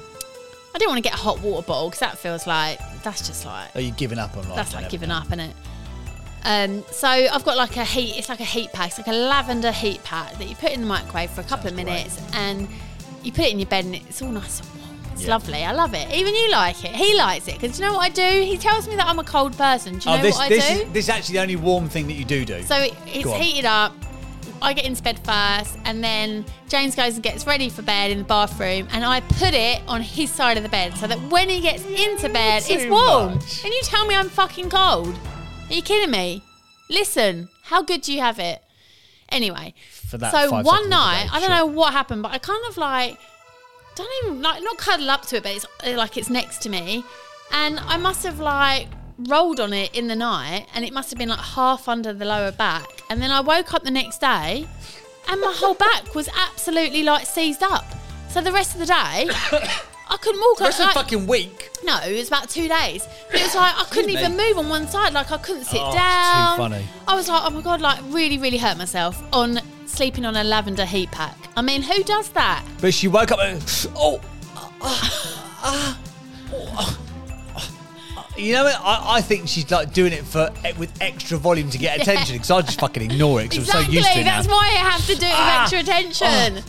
I didn't want to get a hot water bottle because that feels like... That's just like... Are you giving up on life? That's like and giving everything? up, innit? So I've got like it's like a heat pack. It's like a lavender heat pack that you put in the microwave for a couple of minutes and you put it in your bed and it's all nice and warm. It's lovely. I love it. Even you like it. He likes it because you know what I do? He tells me that I'm a cold person. Do you know what I do? This is actually the only warm thing that you do. So it's Go on. heated up. I get into bed first and then James goes and gets ready for bed in the bathroom and I put it on his side of the bed so that when he gets into bed, it's Too warm. much. And you tell me I'm fucking cold. Are you kidding me? Listen, how good do you have it? Anyway, For that so 5 one seconds a night, day, I don't sure. know what happened, but I kind of like, don't even, like, not cuddle up to it, but it's like it's next to me. And I must have like rolled on it in the night and it must have been like half under the lower back. And then I woke up the next day and my whole back was absolutely like seized up. So the rest of the day, I couldn't walk. The rest of like, the fucking week. no, it was about 2 days. But it was like I couldn't me. even move on one side. Like I couldn't sit Oh, down. too funny. I was like, oh my God, like really, really hurt myself on sleeping on a lavender heat pack. I mean, who does that? But she woke up and, You know what? I think she's like doing it with extra volume to get attention because I just fucking ignore it because I'm so used to it now. That's why I have to do it with extra attention.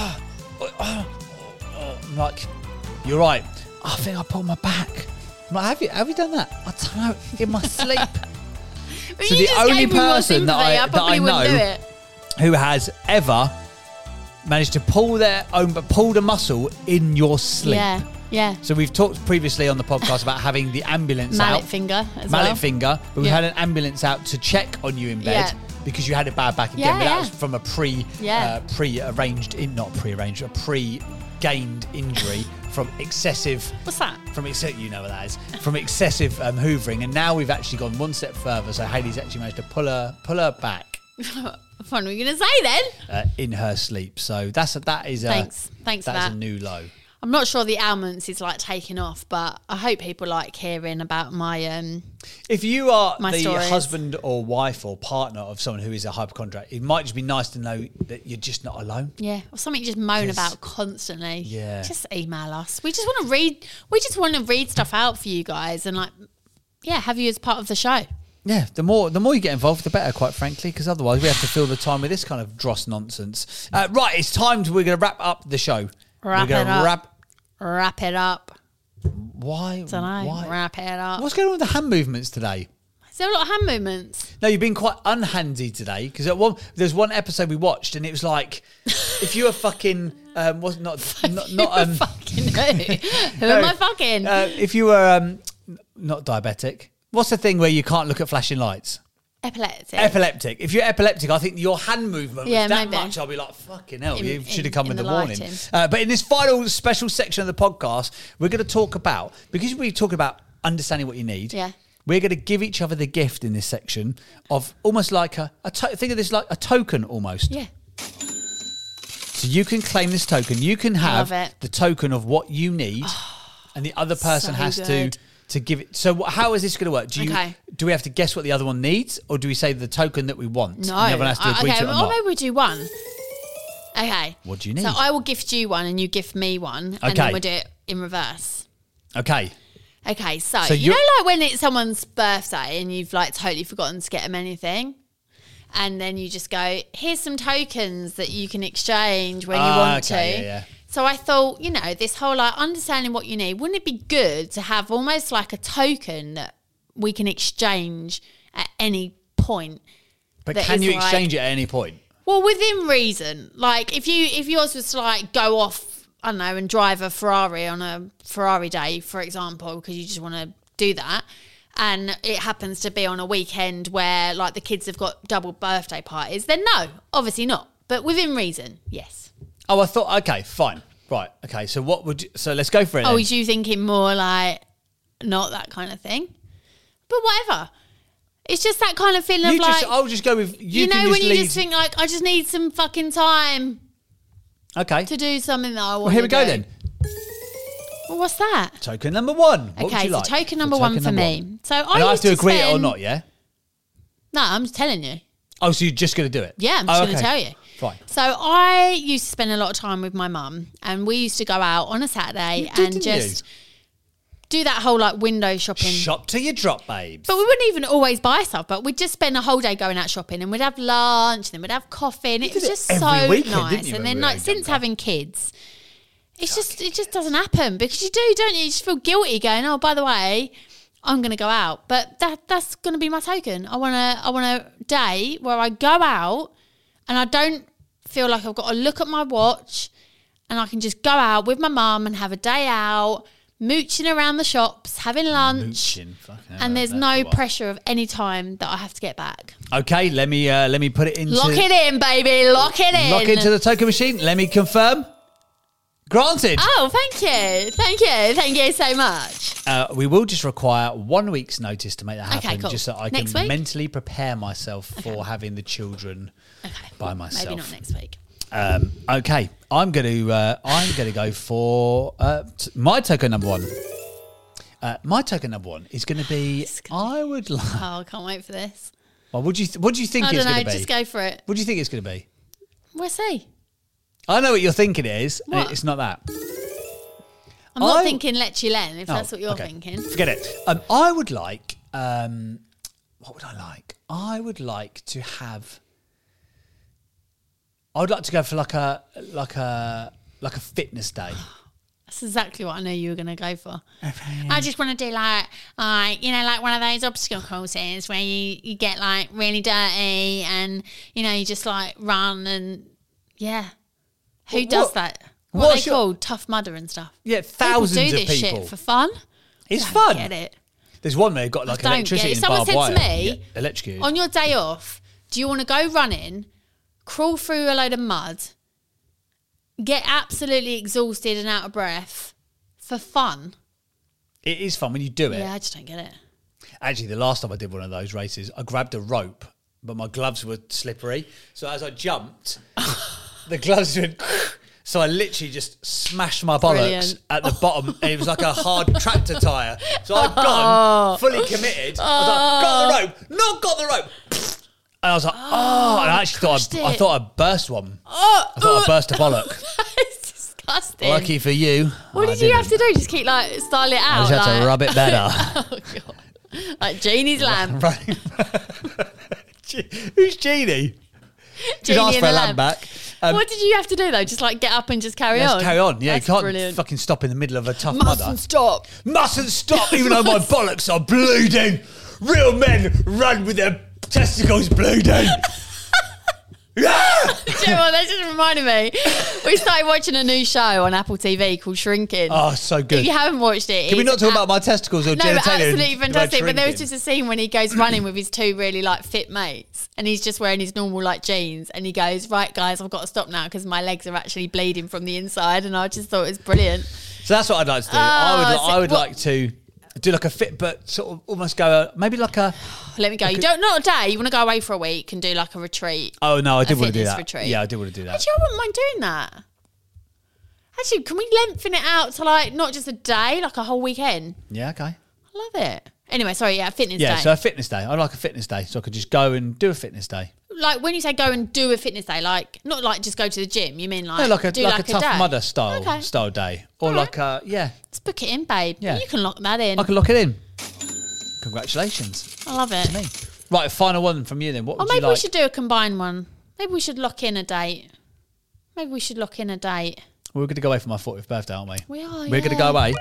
I'm like, you're right. I think I pulled my back. I'm like, have you done that? I don't know. In my sleep. But So you the just only gave me more person that sympathy, I probably wouldn't know do it. who has ever managed to pulled a muscle in your sleep. Yeah. So we've talked previously on the podcast about having the ambulance Mallet out. finger as well. Mallet finger. But we Yeah. had an ambulance out to check on you in bed Yeah. because you had a bad back again. Yeah, but that yeah. was from a pre-gained injury from excessive. What's that? You know what that is. From excessive hoovering, and now we've actually gone one step further. So Hayley's actually managed to pull her back What are we going to say then? in her sleep. So that is Thanks for that's that. a new low. I'm not sure the ailments is like taking off, but I hope people like hearing about my If you are My the stories. husband or wife or partner of someone who is a hypochondriac, it might just be nice to know that you're just not alone. or something you just moan 'Cause- about constantly. Yeah. Just email us. We just want to read. We just want to read stuff out for you guys and have you as part of the show. Yeah, the more you get involved, the better, quite frankly, because otherwise we have to fill the time with this kind of dross nonsense. Right, it's time. We're going to wrap up the show. Wrap we're it gonna up. Wrap it up. Why? Don't know. Why? Wrap it up. What's going on with the hand movements today? Is there a lot of hand movements? No, you've been quite unhandy today because there's one episode we watched and it was like if you were fucking fucking who? Who am I fucking? If you were not diabetic, what's the thing where you can't look at flashing lights? Epileptic. If you're epileptic, I think your hand movement was that maybe. much. I'll be like, fucking hell, you should have come in in the the morning. lighting. But in this final special section of the podcast, we're going to talk about, because we're talking about understanding what you need. Yeah. We're going to give each other the gift in this section of almost like think of this like a token almost. Yeah. So you can claim this token. You can have Love it. the token of what you need, and the other person so has good. to give it. So how is this going to work? Do we have to guess what the other one needs, or do we say the token that we want? No. And the other one has to agree to it or not? maybe we do one. Okay. What do you need? So I will gift you one and you gift me one, and Okay. then we'll do it in reverse. Okay. Okay, so you you're- know, like when it's someone's birthday and you've like totally forgotten to get them anything, and then you just go, "Here's some tokens that you can exchange when you want to." Yeah. So I thought, this whole like understanding what you need, wouldn't it be good to have almost like a token that we can exchange at any point? But that can is you like- exchange it at any point? Well, within reason. Like if yours was to like go off, I don't know, and drive a Ferrari on a Ferrari day, for example, because you just want to do that, and it happens to be on a weekend where like the kids have got double birthday parties, then no, obviously not. But within reason, yes. Oh, I thought. Okay, fine. Right. Okay. So what would? So let's go for it. Oh, then. is you thinking more like not that kind of thing? But whatever. It's just that kind of feeling of like I'll just go with you. Can when just you lead. just think like I just need some fucking time Okay. to do something that I want. Well, here we go then. Well, what's that? Token number one. What would Okay, you so like? token number one for me. So And I have to agree it or not, yeah? No, I'm just telling you. Oh, so you're just going to do it? Yeah, I'm just going to okay. tell you. Fine. So I used to spend a lot of time with my mum, and we used to go out on a Saturday You did, and didn't just do that whole like window shopping. Shop till you drop, babes. But we wouldn't even always buy stuff, but we'd just spend a whole day going out shopping, and we'd have lunch, and then we'd have coffee, and it was did it just every so weekend, nice. didn't you, And when then we like were since younger? having kids, it just doesn't happen because you do, don't you? You just feel guilty going, oh, by the way, I'm going to go out, but that's going to be my token. I want a day where I go out and I don't feel like I've got to look at my watch, and I can just go out with my mum and have a day out, mooching around the shops, having lunch. Mooching, fucking hell, And there's that's no the one. pressure of any time that I have to get back. Okay, let me put it into... Lock it in, baby. Lock it in. Lock into the token machine. Let me confirm. Granted. Oh, thank you. Thank you. Thank you so much. We will just require 1 week's notice to make that happen, Okay, cool. just so I Next can week? mentally prepare myself for having the children by myself. Maybe not next week. Okay, I'm gonna go for my token number one. My token number one is going to be. I would like. Oh, I can't wait for this. Well, what do you think I it's don't know. going to be? Just go for it. What do you think it's going to be? We'll see. I know what you're thinking it is. And What? it's not that. I'm not thinking Lecce Len, if that's what you're okay. thinking. Forget it. I would like. What would I like? I would like to have. I would like to go for like a fitness day. That's exactly what I knew you were going to go for. I just want to do like one of those obstacle courses where you get like really dirty and, you just like run and, yeah. Who does that? What are they called? Tough Mudder and stuff. Yeah, thousands people do of this people. shit for fun. It's I fun. Get it. There's one where you've got like I don't electricity get it. and barbed Someone wire. said to me, electrocuted. On your day off, do you want to go running, crawl through a load of mud, get absolutely exhausted and out of breath for fun? It is fun when you do it. Yeah, I just don't get it. Actually, the last time I did one of those races, I grabbed a rope, but my gloves were slippery. So as I jumped, the gloves went... So I literally just smashed my bollocks Brilliant. at the bottom. And it was like a hard tractor tyre. So I'd gone, fully committed. I was like, got the rope. Not got the rope. And I was like, and I actually I thought I burst one. I thought I burst a bollock. It's disgusting. Lucky for you. What did you have to do? Just keep style it out? I just had to rub it better. Oh, God. Like Jeannie's lamp. Who's Jeannie? Just Jeannie ask and for a the lamp back. What did you have to do though? Just get up and just carry on? Let's carry on. Yeah, That's you can't brilliant. fucking stop in the middle of a tough Mustn't mudder. stop. Mustn't stop, even though my bollocks are bleeding. Real men run with their testicles bleeding. Yeah! Do you know what? That just reminded me. We started watching a new show on Apple TV called Shrinking. Oh, so good. If you haven't watched it, Can we it's not talk about my testicles or No, genitalia? absolutely fantastic. But there was shrinking? just a scene when he goes running with his two really fit mates, and he's just wearing his normal jeans, and he goes, "Right, guys, I've got to stop now because my legs are actually bleeding from the inside." And I just thought it was brilliant. So that's what I'd like to do. I would like to do like a fit, but sort of almost go maybe like a. Let me go. You don't not a day. You want to go away for a week and do like a retreat. Oh no, I did want to do fitness that. retreat. Yeah, I did want to do that. Actually, I wouldn't mind doing that. Actually, can we lengthen it out to not just a day, like a whole weekend? Yeah, okay. I love it. Anyway, sorry, a fitness Yeah, day. so a fitness day. I'd like a fitness day, so I could just go and do a fitness day. Like when you say go and do a fitness day, not just go to the gym. You mean No, like a do tough day? mudder style Okay. day, or All like a Let's book it in, babe. Yeah. You can lock that in. I can lock it in. Congratulations I love it. to me. Right, a final one from you then. What Or would you maybe like? we should do a combined one. Maybe we should lock in a date. We're going to go away for my 40th birthday, aren't we? We are. We're going to go away.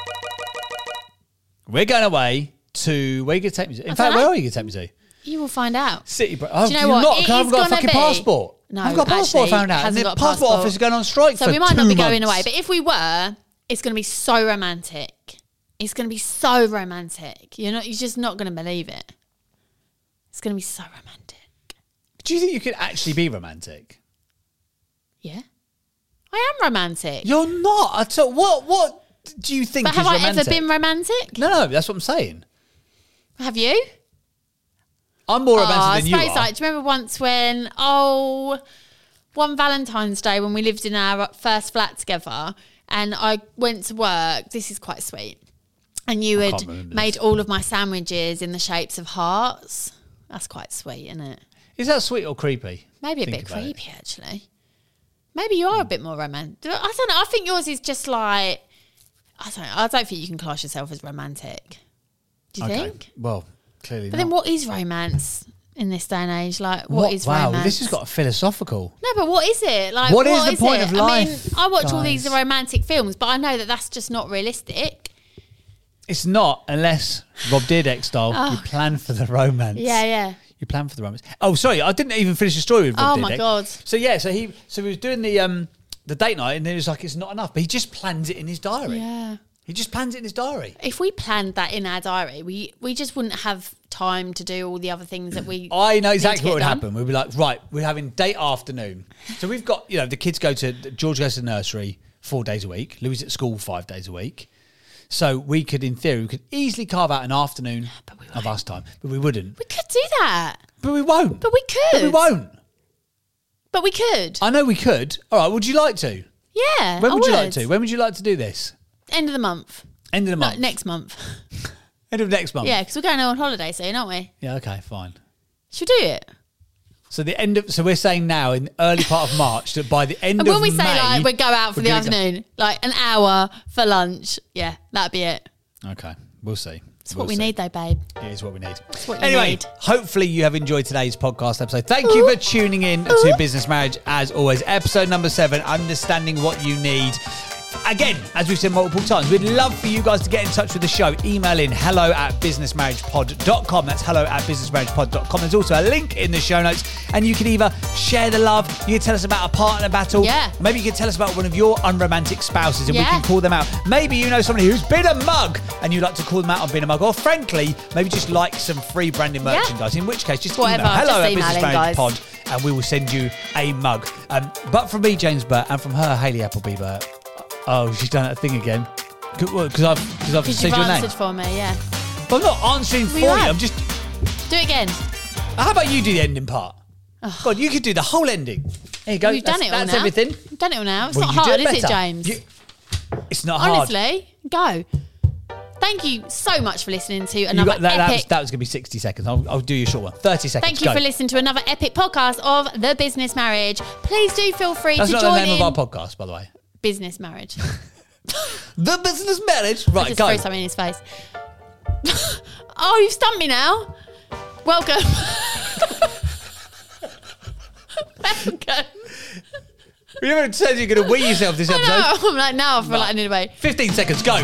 We're going away to... Where are you going to take me to? In fact, don't know. where are you going to take me to? You will find out. City Break. Oh, Do you know you're what? not, It 'cause I haven't is got a gonna fucking be- passport. No, I haven't got a passport, actually, I found out. And hasn't the got a passport passport. office is going on strike So for we might 2 not be months. going away. But if we were, it's going to be so romantic. It's going to be so romantic. You're just not going to believe it. It's going to be so romantic. Do you think you could actually be romantic? Yeah. I am romantic. You're not at all. What do you think But is have I romantic? ever been romantic? No, that's what I'm saying. Have you? I'm more romantic I than you suppose are. do you remember once when, one Valentine's Day when we lived in our first flat together and I went to work, this is quite sweet, and you can't had remember made this. all of my sandwiches in the shapes of hearts. That's quite sweet, isn't it? Is that sweet or creepy? Maybe a Think bit about it. creepy, actually. Maybe you are a bit more romantic. I don't know. I think yours is just I don't think you can class yourself as romantic. Do you think? Well, clearly But not. then what is romance in this day and age? What is wow, romance? this has got a philosophical. No, but what is it? What is the point it? of life, I watch all these guys? romantic films, but I know that that's just not realistic. It's not unless Rob Dyrdek style. You plan for the romance. Yeah. You plan for the romance. Oh, sorry, I didn't even finish the story with Rob Oh, my Dyrdek. God. So yeah, so he was doing the date night, and it was like it's not enough, but he just plans it in his diary. Yeah. He just plans it in his diary. If we planned that in our diary, we just wouldn't have time to do all the other things that we. I know need exactly to what get would done. happen. We'd be like, right, we're having date afternoon. So we've got, the kids George goes to nursery 4 days a week. Louis at school 5 days a week. So we could easily carve out an afternoon of us time, but we wouldn't. We could do that. But we won't. But we could. But we won't. But we could. I know we could. All right, would you like to? Yeah. When I would you like to? When would you like to do this? End of the month. End of the month? No, next month. End of next month? Yeah, because we're going on holiday soon, aren't we? Yeah, okay, fine. Should we do it? So so we're saying now in the early part of March that by the end And of when we say May, like we go out for we're the gonna go- afternoon, like an hour for lunch, yeah, that'd be it. Okay, we'll see. It's what we need though, babe. It is what we need. It's what you Anyway, need. hopefully you have enjoyed today's podcast episode. Thank you for tuning in to Business Marriage as always. Episode number 7, understanding what you need. Again, as we've said multiple times, we'd love for you guys to get in touch with the show. Email in hello@businessmarriagepod.com. That's hello@businessmarriagepod.com. There's also a link in the show notes, and you can either share the love, you can tell us about a partner battle. Yeah. Maybe you can tell us about one of your unromantic spouses, and we Yeah. can call them out. Maybe you know somebody who's been a mug, and you'd like to call them out on being a mug. Or frankly, maybe just like some free branded Yeah. merchandise, in which case just Whatever, email just emailing, hello@businessmarriagepod, and we will send you a mug. But from me, James Burt, and from her, Hayley Appleby Burt. Oh, she's done that thing again. Because I've Because said you've your name. answered for me, yeah. But I'm not answering for you you. have. I'm just. Do it again. How about you do the ending part? God, you could do the whole ending. There you go. We've done it all That's now. everything. We've done it all now. It's Well, not you do hard, is it, better. James? It's not hard. Honestly, go. Thank you so much for listening to You another got that epic. That was going to be 60 seconds. I'll do you a short one. 30 seconds. Thank you Go. for listening to another epic podcast of The Business Marriage. Please do feel free That's to not join the name in. of our podcast, by the way. Business Marriage. The Business Marriage. Right, Just go. throw something in his face. Oh, you've stumped me now. Welcome. Welcome. You haven't said you're going to wee yourself this episode. I know. I'm like, now I feel like I need a way. 15 seconds. Go.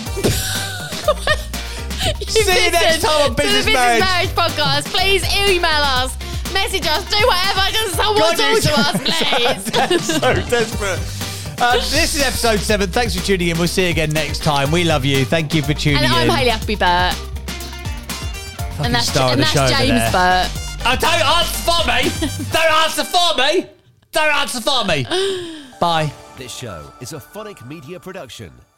You've See you next listened time on to the Business Business Marriage. Marriage podcast. Please email us, message us, do whatever. Can someone talk to us, please? That's so desperate. This is episode 7. Thanks for tuning in. We'll see you again next time. We love you. Thank you for tuning And in. I'm Hayley Appleby Burt. And that's, star of the show over James there. Burt. Oh, don't answer for me. Don't answer for me. Don't answer for me. Bye. This show is a Phonic Media production.